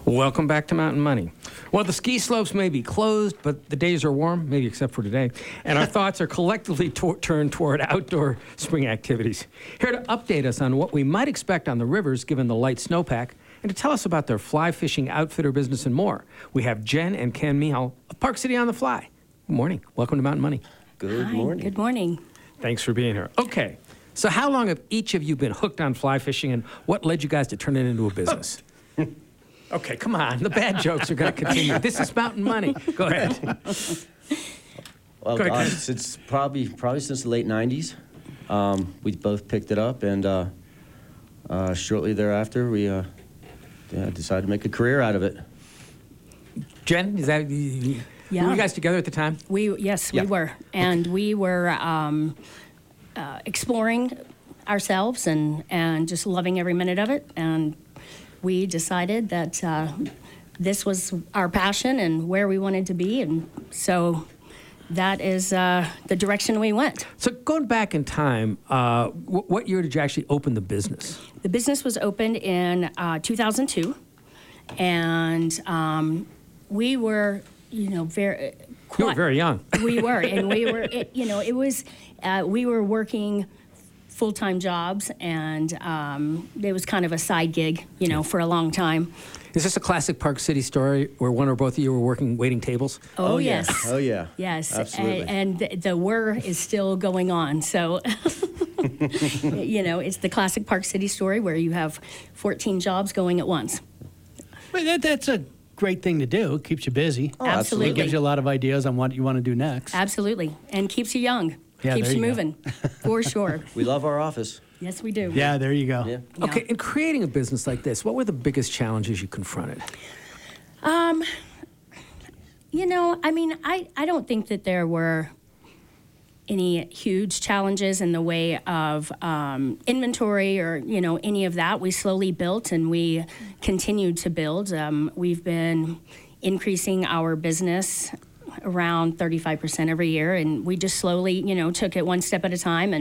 Welcome back to Mountain Money. Well, the ski slopes may be closed, but the days are warm, maybe except for today, and our thoughts are collectively turned toward outdoor spring activities. Here to update us on what we might expect on the rivers given the light snowpack, and to tell us about their fly fishing outfitter business and more, we have Jen and Ken Mihal of Park City on the Fly. Good morning. Welcome to Mountain Money. Good morning. Good morning. Thanks for being here. Okay, so how long have each of you been hooked on fly fishing, and what led you guys to turn it into a business? Okay, come on. The bad jokes are going to continue. This is Mountain Money. Go ahead. Well, Go ahead, since probably since the late 90s, we both picked it up, and shortly thereafter, we decided to make a career out of it. Jen, is that were you guys together at the time? We were, and we were exploring ourselves and just loving every minute of it, and we decided that this was our passion and where we wanted to be, and so that is the direction we went. So going back in time, what year did you actually open the business? The business was opened in 2002, and we were, very. You were very young. We were, and we were. It was. We were working full-time jobs, and it was kind of a side gig, for a long time. Is this a classic Park City story where one or both of you were working waiting tables? Oh yes. Oh yeah. Yes. Absolutely. And the whir is still going on. So, it's the classic Park City story where you have 14 jobs going at once. But that's a great thing to do. It keeps you busy. Oh, Absolutely. It gives you a lot of ideas on what you want to do next. Absolutely. And keeps you young. Yeah, keeps there you you go. moving. For sure. We love our office. Yes, we do. Yeah, there you go. Yeah. Yeah. Okay, in creating a business like this, what were the biggest challenges you confronted? I don't think that there were any huge challenges in the way of inventory or, any of that. We slowly built and we continued to build. We've been increasing our business around 35% every year, and we just slowly, took it one step at a time,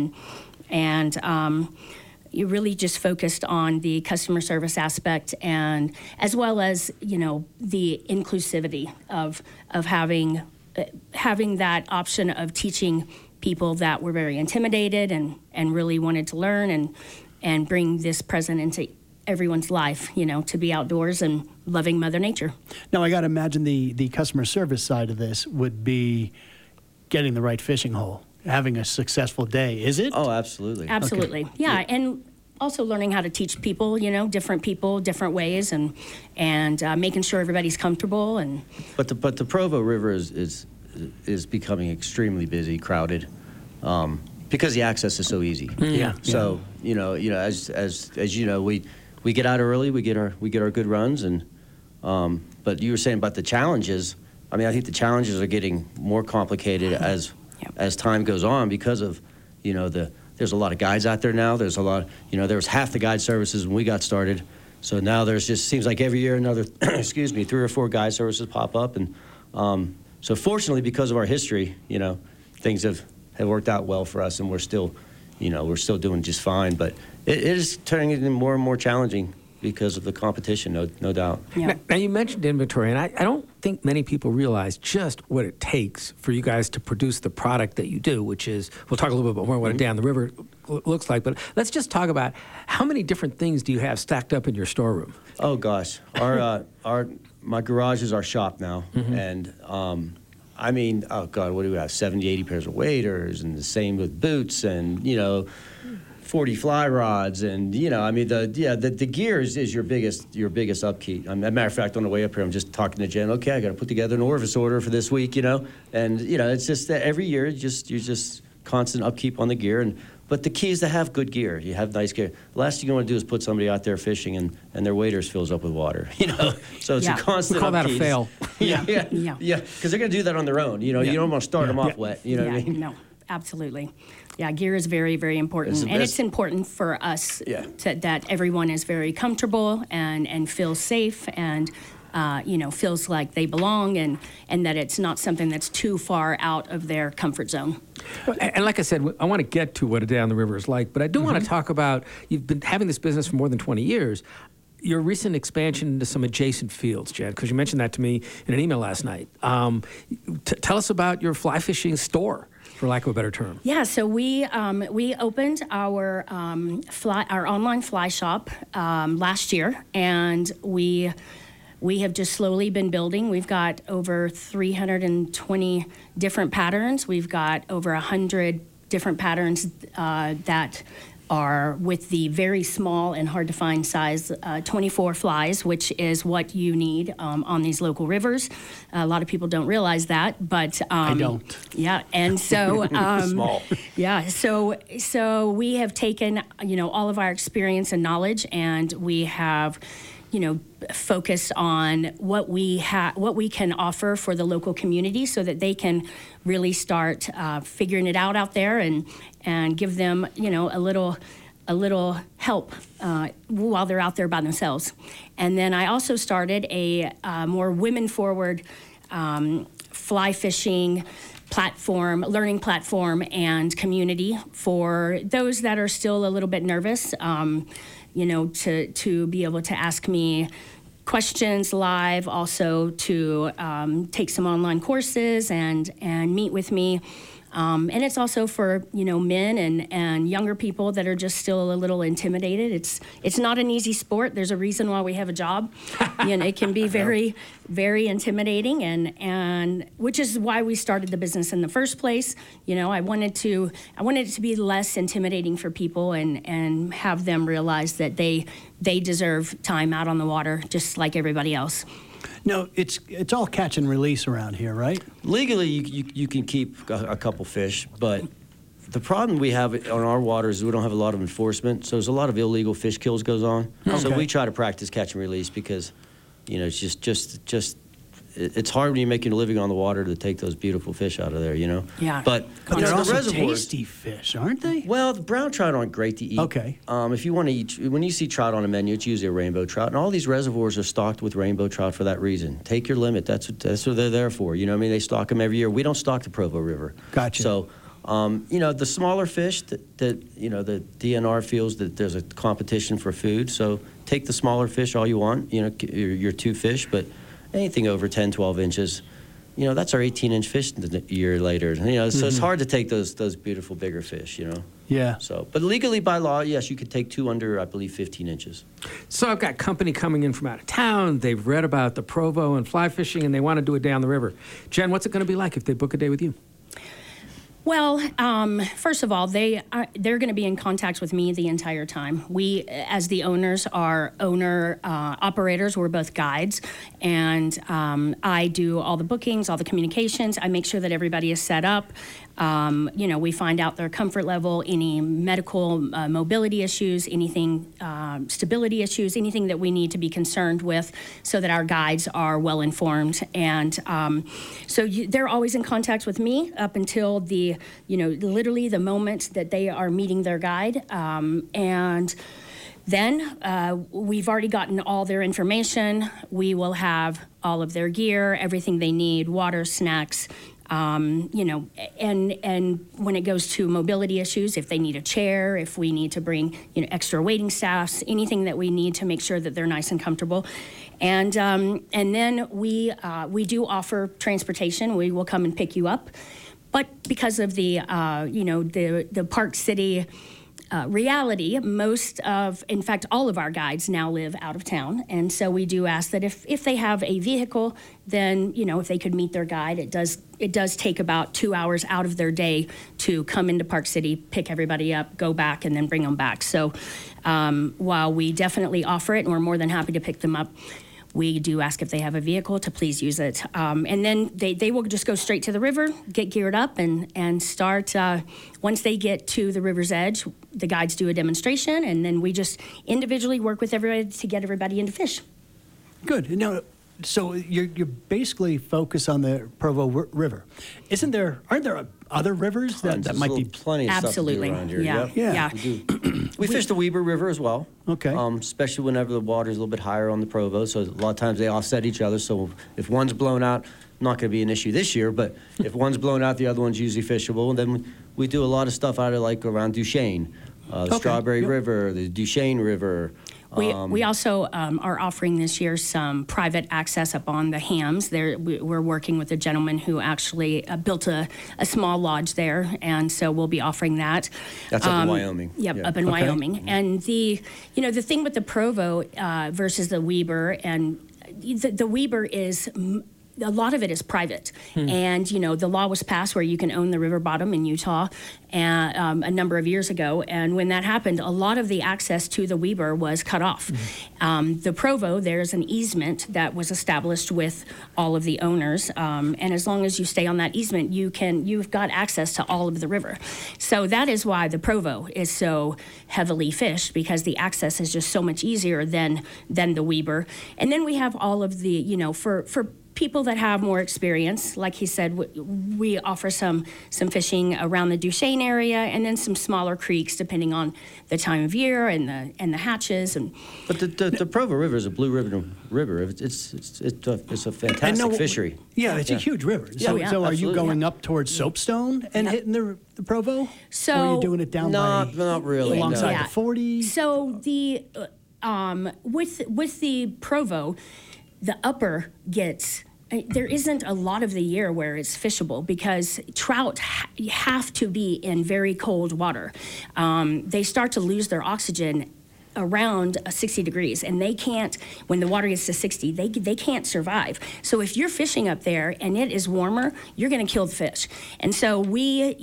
and you really just focused on the customer service aspect, and as well as the inclusivity of having that option of teaching people that were very intimidated and really wanted to learn and bring this present into everyone's life, to be outdoors and loving Mother Nature. Now, I got to imagine the customer service side of this would be getting the right fishing hole, having a successful day. Is it? Oh, absolutely. Absolutely. Okay. Yeah, and also learning how to teach people, different ways, and making sure everybody's comfortable. And But the Provo River is becoming extremely busy, crowded, because the access is so easy. Yeah. So as you know, we get out early, we get our good runs, and but you were saying about the challenges. I mean, I think the challenges are getting more complicated as time goes on because of there's a lot of guides out there now. There's a lot, there was half the guide services when we got started. So now there's just seems like every year another, 3 or 4 guide services pop up. And so fortunately, because of our history, things have worked out well for us, and we're still doing just fine. But it is turning into more and more challenging because of the competition, no doubt. yeah. Now, you mentioned inventory, and I don't think many people realize just what it takes for you guys to produce the product that you do, which is, we'll talk a little bit more about what a day on the river looks like, but let's just talk about how many different things do you have stacked up in your storeroom? Oh gosh, my garage is our shop now, and I mean, oh God, what do we have? 70, 80 pairs of waders, and the same with boots, and 40 fly rods, and the gear is your biggest upkeep. As a matter of fact, on the way up here, I'm just talking to Jen. Okay, I got to put together an Orvis order for this week, and it's just that every year you're just constant upkeep on the gear, but the key is to have good gear. You have nice gear. The last thing you want to do is put somebody out there fishing and their waders fills up with water, So it's Yeah. a constant We call that a upkeep. fail. Yeah. Because they're going to do that on their own. You don't want to start them off wet. You know what I mean? No, absolutely. Yeah, gear is very, very important. It's the And best. it's important for us Yeah. that everyone is very comfortable and feels safe and, feels like they belong and that it's not something that's too far out of their comfort zone. And like I said, I want to get to what a day on the river is like, but I do want to talk about, you've been having this business for more than 20 years. your recent expansion into some adjacent fields, Jen, because you mentioned that to me in an email last night. Tell us about your fly fishing store, for lack of a better term. Yeah, so we opened our our online fly shop last year, and we have just slowly been building. We've got over 320 different patterns. We've got over 100 different patterns that are with the very small and hard to find size 24 flies, which is what you need on these local rivers. A lot of people don't realize that, but I don't. Yeah, and so Small. yeah, so we have taken all of our experience and knowledge, and we have focused on what we can offer for the local community, so that they can really start figuring it out there, and give them a little help while they're out there by themselves. And then I also started a more women forward fly fishing platform, learning platform, and community for those that are still a little bit nervous. To be able to ask me questions live, also to take some online courses and meet with me. And it's also for men and younger people that are just still a little intimidated. It's not an easy sport. There's a reason why we have a job. It can be very, very intimidating, and which is why we started the business in the first place. I wanted it to be less intimidating for people, and have them realize that they deserve time out on the water just like everybody else. No, it's all catch and release around here, right? Legally, you can keep a couple fish, but the problem we have on our waters is we don't have a lot of enforcement, so there's a lot of illegal fish kills goes on. Okay. So we try to practice catch and release, because it's just it's hard when you're making a living on the water to take those beautiful fish out of there, Yeah. But But the they're also reservoirs, tasty fish, aren't they? well, the brown trout aren't great to eat. Okay. If you want to eat, when you see trout on a menu, it's usually a rainbow trout, and all these reservoirs are stocked with rainbow trout for that reason. Take your limit. That's what they're there for. They stock them every year. We don't stock the Provo River. Gotcha. So, the smaller fish that the DNR feels that there's a competition for food. So take the smaller fish all you want. Your 2 fish, but anything over 10, 12 inches. That's our 18-inch fish a year later. So it's hard to take those beautiful bigger fish. Yeah. So, but legally by law, yes, you could take 2 under, I believe, 15 inches. So I've got company coming in from out of town. They've read about the Provo and fly fishing, and they want to do a day on the river. Jen, what's it going to be like if they book a day with you? Well, first of all, they're going to be in contact with me the entire time. We, as the owners, are operators. We're both guides, and I do all the bookings, all the communications. I make sure that everybody is set up. We find out their comfort level, any medical mobility issues, anything stability issues, anything that we need to be concerned with, so that our guides are well informed. And they're always in contact with me up until literally the moment that they are meeting their guide. And then we've already gotten all their information. We will have all of their gear, everything they need, water, snacks. And when it goes to mobility issues, if they need a chair, if we need to bring extra waiting staffs, anything that we need to make sure that they're nice and comfortable, and then we do offer transportation. We will come and pick you up, but because of the Park City reality, in fact, all of our guides now live out of town. And so we do ask that if they have a vehicle, then, if they could meet their guide, it does take about 2 hours out of their day to come into Park City, pick everybody up, go back, and then bring them back. So while we definitely offer it, and we're more than happy to pick them up, we do ask if they have a vehicle to please use it. And then they will just go straight to the river, get geared up, and start. Once they get to the river's edge, the guides do a demonstration, and then we just individually work with everybody to get everybody into fish. Good. Now, so you're basically focused on the Provo River. Aren't there other rivers that might be? Plenty of Absolutely. stuff to do around here. Yeah. Yep. Yeah. We do. We fish the Weber River as well. Okay. Especially whenever the water is a little bit higher on the Provo. So a lot of times they offset each other. So if one's blown out, not going to be an issue this year, but if one's blown out, the other one's usually fishable. And then we do a lot of stuff out of around Duchesne, the Okay. Strawberry Yep. River, the Duchesne River. We also are offering this year some private access up on the Hams. We're working with a gentleman who actually built a small lodge there, and so we'll be offering that. That's up in Wyoming. Yep, Yeah. up in Okay. Wyoming. And the thing with the Provo versus the Weber, and the Weber is a lot of it is private. And, the law was passed where you can own the river bottom in Utah and, a number of years ago. And when that happened, a lot of the access to the Weber was cut off. The Provo, there's an easement that was established with all of the owners. And as long as you stay on that easement, you've got access to all of the river. So that is why the Provo is so heavily fished, because the access is just so much easier than the Weber. And then we have all of the, for people that have more experience, like he said, we offer some fishing around the Duchesne area, and then some smaller creeks depending on the time of year and the hatches. But the Provo River is a blue river. It's a fantastic fishery. Yeah, it's a huge river. So, Yeah, so are you absolutely. going up towards Soapstone and hitting the Provo? So- or are you doing it down Not really. no. alongside Yeah. the 40? So the with the Provo, the upper gets. There isn't a lot of the year where it's fishable because trout have to be in very cold water. They start to lose their oxygen around 60 degrees, and they can't, when the water gets to 60, they can't survive. So if you're fishing up there and it is warmer, you're going to kill the fish. And so we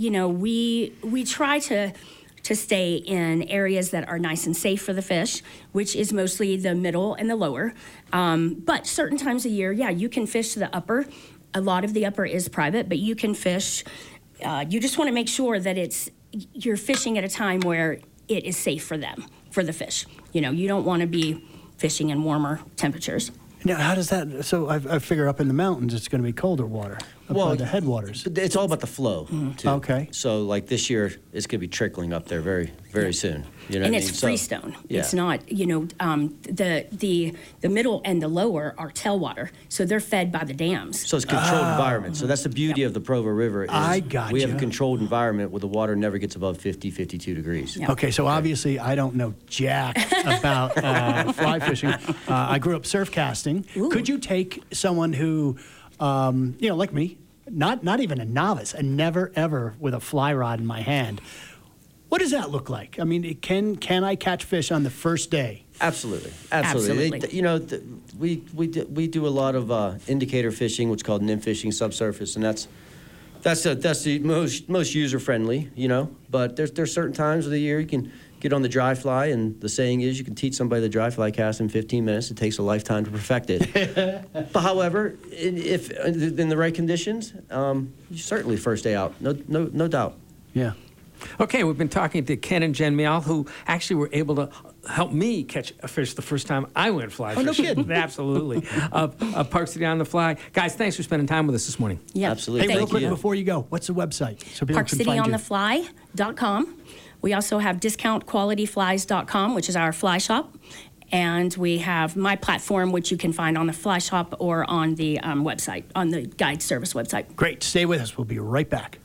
try to stay in areas that are nice and safe for the fish, which is mostly the middle and the lower. But certain times of year, you can fish the upper. A lot of the upper is private, but you can fish. You just want to make sure that you're fishing at a time where it is safe for them, for the fish. You don't want to be fishing in warmer temperatures. Now, how does that? So I figure up in the mountains, it's going to be colder water up by the headwaters. It's all about the flow, too. Okay. So, like this year, it's going to be trickling up there very, very soon. You know And what I it's mean? freestone. Yeah. It's not, the middle and the lower are tailwater, so they're fed by the dams. So it's a controlled environment. So that's the beauty of the Provo River. Is I gotcha. We have a controlled environment where the water never gets above 50, 52 degrees. Yeah. Okay, so obviously I don't know jack about fly fishing. I grew up surf casting. Ooh. Could you take someone who, like me, not even a novice, and never ever with a fly rod in my hand? What does that look like? I mean, can I catch fish on the first day? Absolutely. Absolutely. We do a lot of indicator fishing, what's called nymph fishing, subsurface, and that's the most user friendly. But there's certain times of the year you can get on the dry fly, and the saying is you can teach somebody the dry fly cast in 15 minutes. It takes a lifetime to perfect it. But however, if in the right conditions, certainly first day out, no doubt. Yeah. Okay, we've been talking to Ken and Jen Mial, who actually were able to help me catch a fish the first time I went fly fishing. no kidding. Absolutely. Park City on the Fly. Guys, thanks for spending time with us this morning. Yeah. Absolutely. Hey, real Thank quick you. before you go, what's the website so people can find you? ParkCityOnTheFly.com. We also have DiscountQualityFlies.com, which is our fly shop. And we have my platform, which you can find on the fly shop or on the website, on the guide service website. Great. Stay with us. We'll be right back.